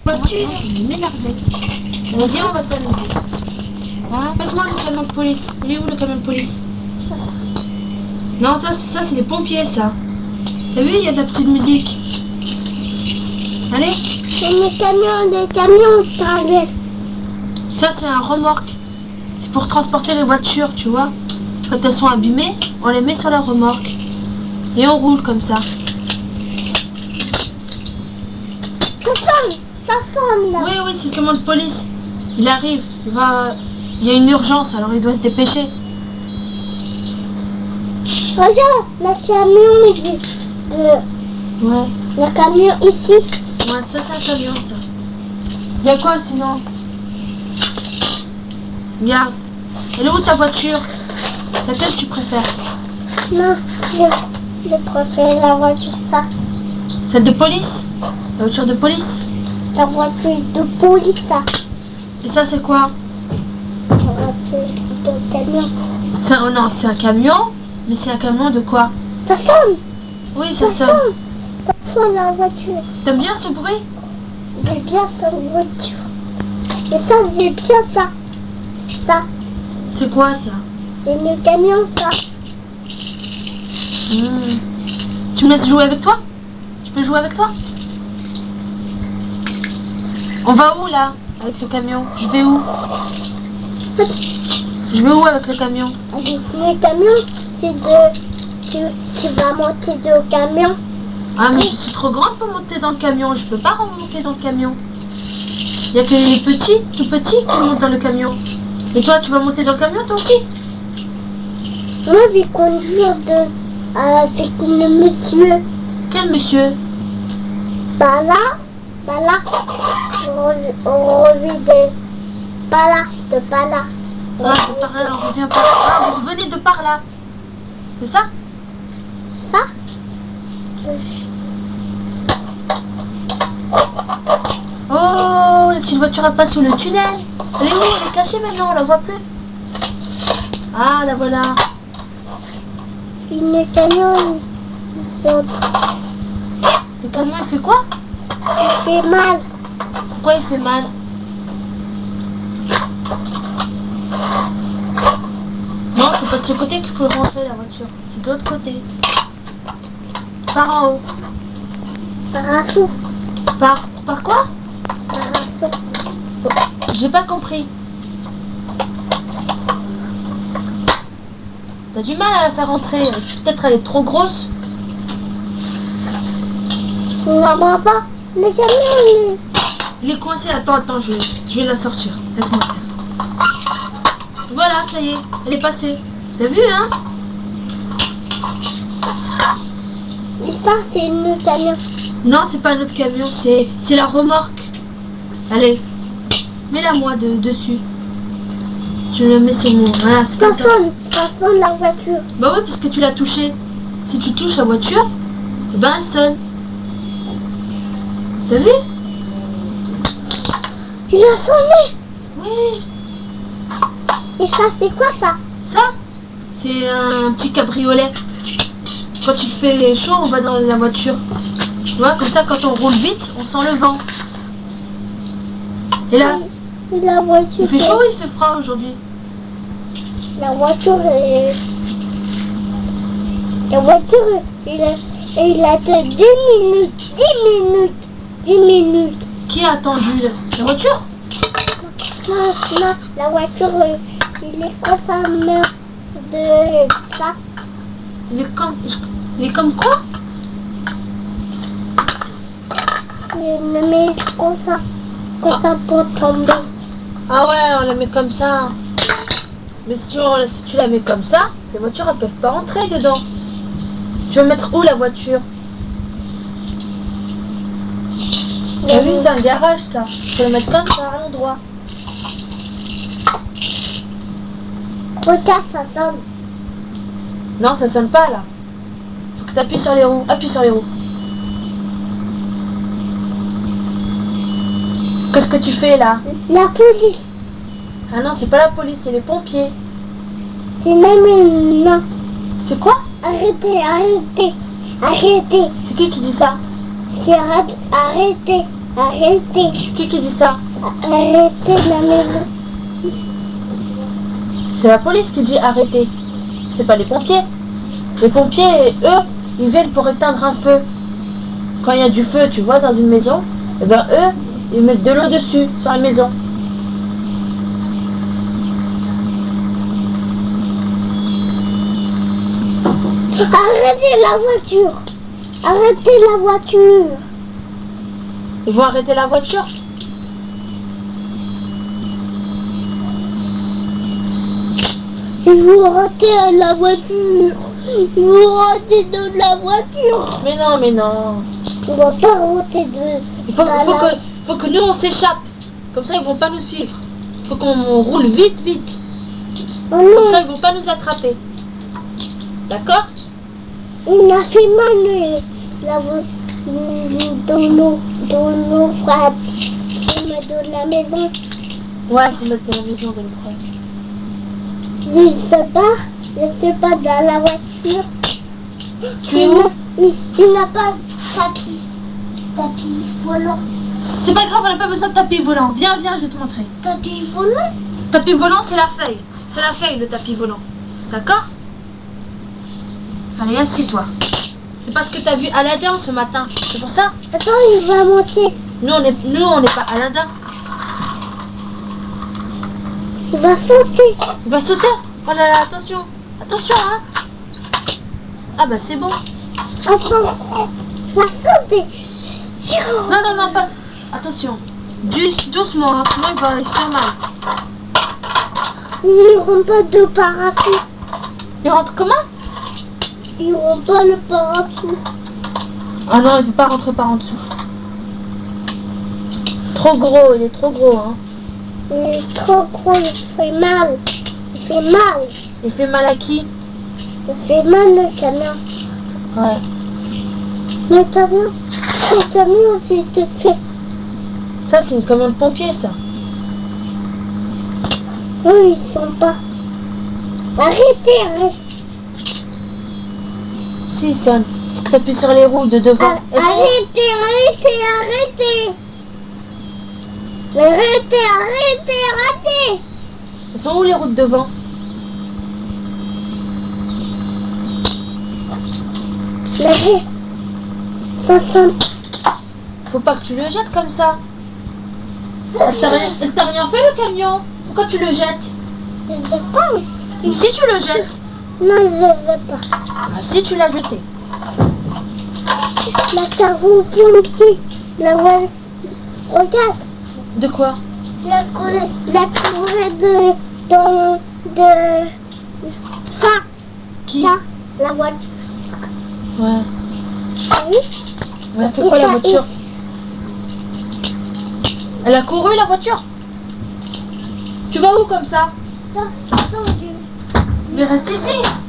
Voiture, je vais m'énerver. Viens, on va s'amuser. Hein? Passe-moi le camion de police. Il est où le camion de police? Non, ça c'est les pompiers, ça. T'as vu, il y a de la petite musique. Allez. C'est des camions, t'arrives. Ça, c'est un remorque. C'est pour transporter les voitures, tu vois. Quand elles sont abîmées, on les met sur la remorque. Et on roule comme ça. Ça sonne là. Oui, oui, c'est le camion de police. Il arrive. Il y a une urgence, alors il doit se dépêcher. Regarde, le camion Ouais. le camion ici. Ouais, ça c'est un camion, ça. Il y a quoi sinon? Regarde. Elle est où ta voiture? Laquelle tu préfères? Non, je préfère la voiture ça. Celle de police? La voiture de police? La voiture de police ça. Et ça c'est quoi? La voiture de camion. Oh non, c'est un camion. Mais c'est un camion de quoi? Ça sonne. Oui, ça sonne. Ça sonne la voiture. T'aimes bien ce bruit? J'ai bien cette voiture. Et ça, j'ai bien ça. Ça, C'est quoi ça? c'est le camion ça. Tu me laisses jouer avec toi? Je peux jouer avec toi? On va où là? Avec le camion? Je vais où? Je vais où avec le camion? Avec le camion, c'est tu vas monter dans le camion. Ah mais je suis trop grande pour monter dans le camion. Je peux pas remonter dans le camion. Il y a que les petits, tout petits qui montent dans le camion. Et toi, tu vas monter dans le camion toi aussi? Moi, je vais conduire avec le monsieur. Quel monsieur? Bah là, on revient de pas là, de pas là. Ah, de par là, on revient par là. Ah, vous revenez de par là. C'est ça? Ça? Oh, la petite voiture elle passe sous le tunnel. Elle est où? Elle est cachée maintenant, on la voit plus. Ah, la voilà. Le camion, Le camion il fait quoi? il fait mal. Pourquoi il fait mal? Non, c'est pas de ce côté qu'il faut rentrer la voiture. C'est de l'autre côté. Par en haut. Parasou. Par quoi? Parasou. J'ai pas compris. T'as du mal à la faire entrer. Peut-être elle est trop grosse. On la voit pas. Le camion, Il est coincé. Attends, je vais la sortir. Laisse-moi faire. Voilà, ça y est. Elle est passée. T'as vu, hein? et ça, c'est le camion. Non, c'est pas notre camion. C'est la remorque. Allez. Mets-la moi dessus. Je le mets sur mon... Voilà, c'est comme ça. Ça sonne la voiture. Bah oui, parce que tu l'as touché. Si tu touches la voiture, eh ben elle sonne. T'as vu? Il a sonné. Oui. Et ça, c'est quoi ça? Ça, c'est un petit cabriolet. Quand il fait chaud, on va dans la voiture. Tu vois, comme ça, quand on roule vite, on sent le vent. Et là, La voiture. il fait chaud ou il fait froid aujourd'hui? La voiture est... La voiture, il a que 10 minutes. 10 minutes. Qui a attendu la voiture? Non, la voiture, il est comme sa mère de ça. Il est comme quoi? Il le met comme ça pour tomber. Ah ouais, on la met comme ça. Mais si tu la mets comme ça, les voitures elles peuvent pas entrer dedans. Tu vas mettre où la voiture? T'as vu, c'est un garage ça. Tu vas la mettre comme ça à l'endroit. Regarde, ça sonne. Non, ça sonne pas là. Faut que tu appuies sur les roues. Appuie sur les roues. Qu'est-ce que tu fais là? La police. Ah non, c'est pas la police, c'est les pompiers. C'est même une... Non. C'est quoi? Arrêtez. C'est qui dit ça? C'est arrêtez. Arrêtez. Qui dit ça? Arrêtez la maison. C'est la police qui dit arrêtez. C'est pas les pompiers. Les pompiers, eux, ils viennent pour éteindre un feu. Quand il y a du feu, tu vois, dans une maison, et ben eux, ils mettent de l'eau dessus, sur la maison. Arrêtez la voiture. Arrêtez la voiture. Ils vont arrêter la voiture. Ils vont arrêter la voiture. Ils vont arrêter de la voiture. Mais non, mais non. On va pas arrêter de... Il faut que nous, on s'échappe. Comme ça, ils vont pas nous suivre. Il faut qu'on roule vite, vite. Oh Comme non, ça, ils vont pas nous attraper. D'accord? il a fait mal la voiture dans nos frappes. Il m'a donné la maison. Ouais, il faut mettre dans la maison de le prendre. Je sais pas dans la voiture. Tu es où? Il n'a pas de tapis volant. C'est pas grave, on n'a pas besoin de tapis volant. Viens, viens, je vais te montrer. Tapis volant? Tapis volant, c'est la feuille. C'est la feuille, le tapis volant. D'accord? Allez, assieds-toi. C'est parce que t'as vu Aladdin ce matin. C'est pour ça? Attends, il va monter. Nous, on n'est pas Aladdin. Il va sauter. Il va sauter. Oh là là, attention. Attention, hein. Ah bah c'est bon. Attends, il va sauter. Non, non, non, pas. Attention. Juste doucement, hein, sinon il va se faire mal. Ils n'auront pas de parapluie. Il rentre comment? Ils n'auront pas le parapluie. Ah non, il peut pas rentrer par en dessous. Trop gros, il est trop gros, hein. Il est trop gros, il fait mal. Il fait mal. Il fait mal à qui? Il fait mal le camion. Ouais. Le camion, c'est te fait. Ça, c'est une camion de pompier, ça. Eux, ils sont pas. Arrêtez, arrêtez. Si, il sonne. Faut que t'appuies sur les roues de devant. Arrêtez, arrêtez, arrêtez. Arrêtez, arrêtez, arrêtez. Elles sont où les roues de devant? Arrêtez. Ça sent. Faut pas que tu le jettes comme ça. Elle t'a rien fait le camion. Pourquoi tu le jettes? Je sais pas. Ou si tu le jettes? Non, je sais pas. Ah, si tu l'as jeté. La carreau pompier. La voile. Regarde. De quoi? La courée de ça. Qui? Ça. La voiture. Ouais. Oui. Elle a fait quoi la voiture? Elle a couru la voiture? Tu vas où comme ça? Attends, Mais reste ici.